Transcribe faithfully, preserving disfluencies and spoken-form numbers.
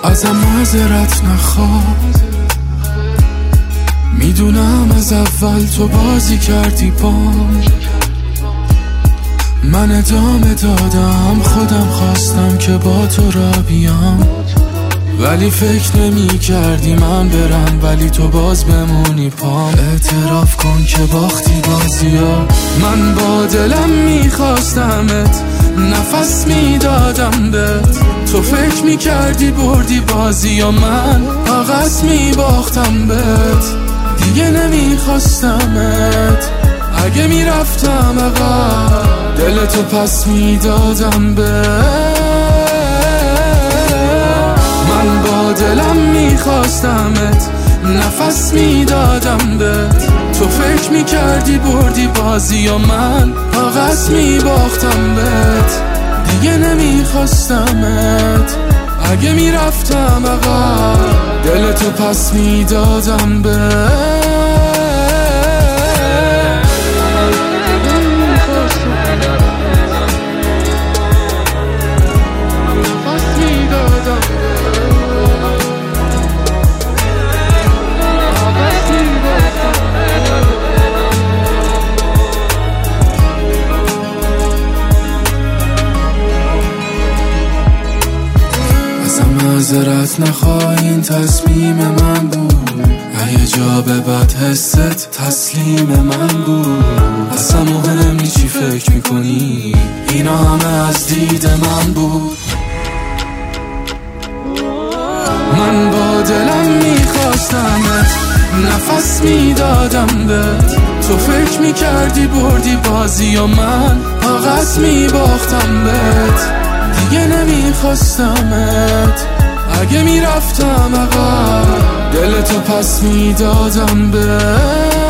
ازم معذرت نخواه، میدونم از اول تو بازی کردی بام، من ادامه دادم، خودم خواستم که با تو را بیام، ولی فکر نمی کردی من برم ولی تو باز بمونی پام. اعتراف کن که باختی بازی ها، من با دلم میخواستمت، نفس میدادم بهت، تو فکر میکردی بردی بازی ها، من عقص میباختم بهت، دیگه نمیخواستمت، اگه میرفتم عقب دلتو پس میدادم بهت، من با دلم میخواستمت، نفس میدادم بهت، تو فکر میکردی بردی بازی و من عقص میباختم بهت، دیگه نمیخواستمت، اگه میرفتم عقب دلتو پس میدادم بهت. معذرت نخواه، این تصمیم من بود، اگه جا به بد حست تسلیم من بود، اصلا مهم نی چی فکر میکنی، اینا همه از دید من بود، من با دلم میخواستمت، نفس میدادم بهت، تو فکر میکردی بردی بازی و من عقص میباختم بهت، دیگه نمیخواستمت، اگه میرفتم عقب دلتو پس میدادم بهت.